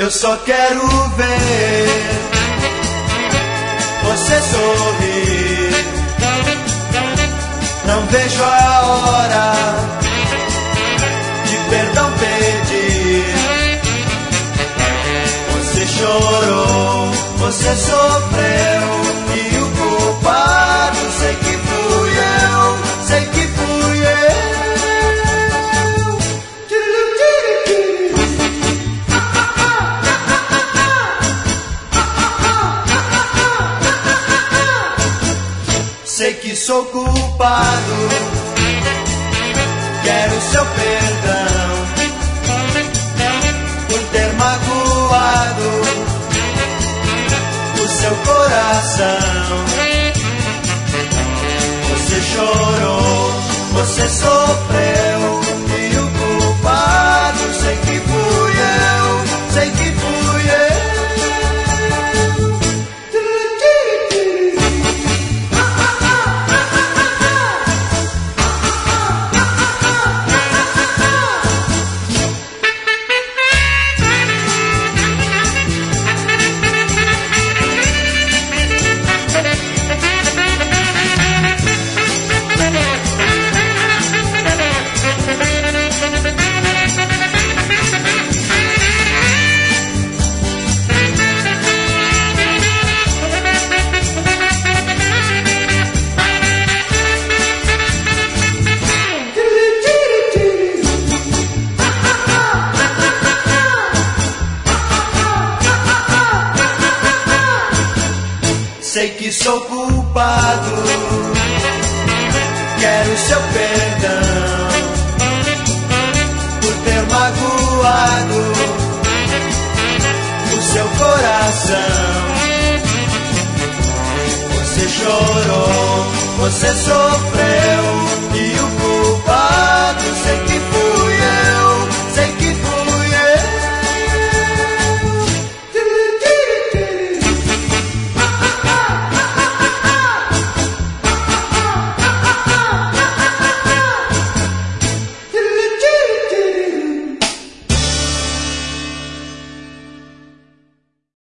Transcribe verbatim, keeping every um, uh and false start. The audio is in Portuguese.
Eu só quero ver você sorrir. Não vejo a hora de perdão pedir. Você chorou, você sofreu, e o culpado sei que fui eu, sei que fui eu. Sei que sou culpado, quero seu perdão por ter magoado o seu coração. Você chorou, você sofreu, e o culpado sei que fui eu, sei que fui eu. Sei que sou culpado, quero seu perdão por ter magoado o seu coração. Você chorou, você sofreu,